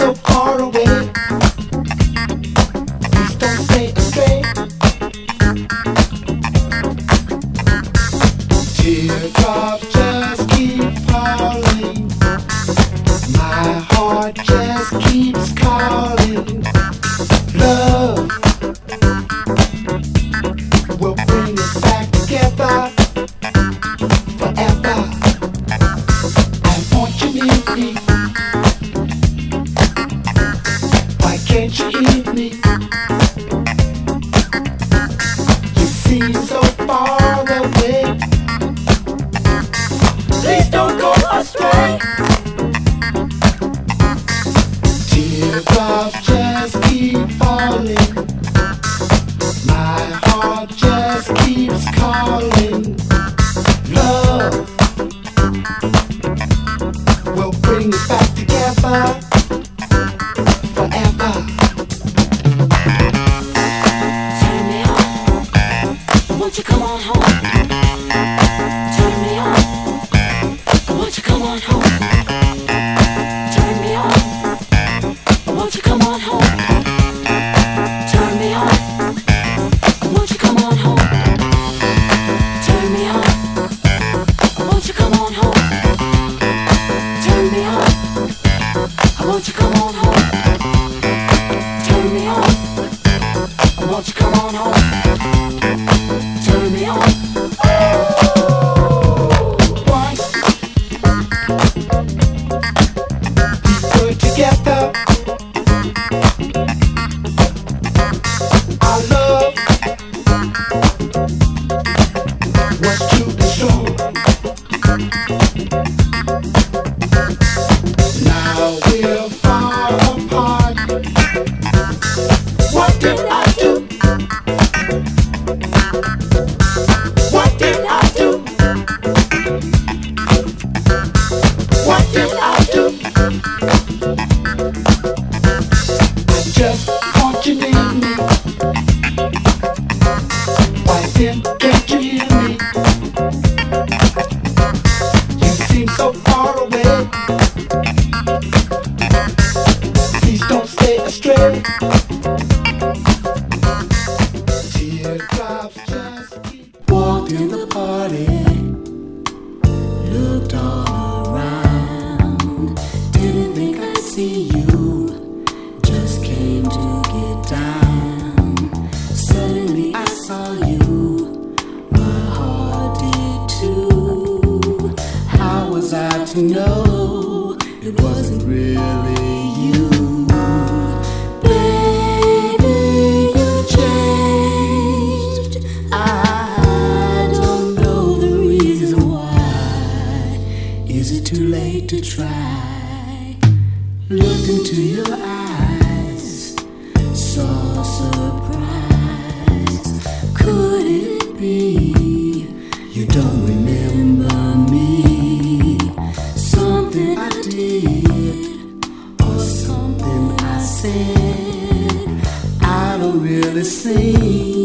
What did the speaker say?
so far away. Please don't stay astray. Teardrops just keep falling. My heart just keeps calling. Love will bring us back together forever. I want you near me. Why can't you hear me? You seem so far away. Please don't go astray. Teardrops just keep falling. My heart just keeps calling. Love will bring us back together forever. Turn me on, won't you come on home? Turn me on, won't you come on home? Turn me on, won't you come on home? Turn me on, won't you come on home? Turn me on, won't you come on home? Turn me on, won't you come on home? Turn me on, won't you come on home? Turn me on. Once we were together, our love was truly strong. Now we're far apart. What did I do? What did I do? What did I do? I just want you near me. Why then can't you hear me? You seem so far away. Please don't stay astray. Teardrops just keep. Walked in the party, looked all around. Didn't think I'd see you, just came to get down. Suddenly I saw you, my heart did too. How was I to know it wasn't really you? Baby, you've changed. I don't know the reason why. Is it too late to try? Looked into your eyes, saw surprise. Could it be you don't remember me? Something I did or something I said, I don't really see.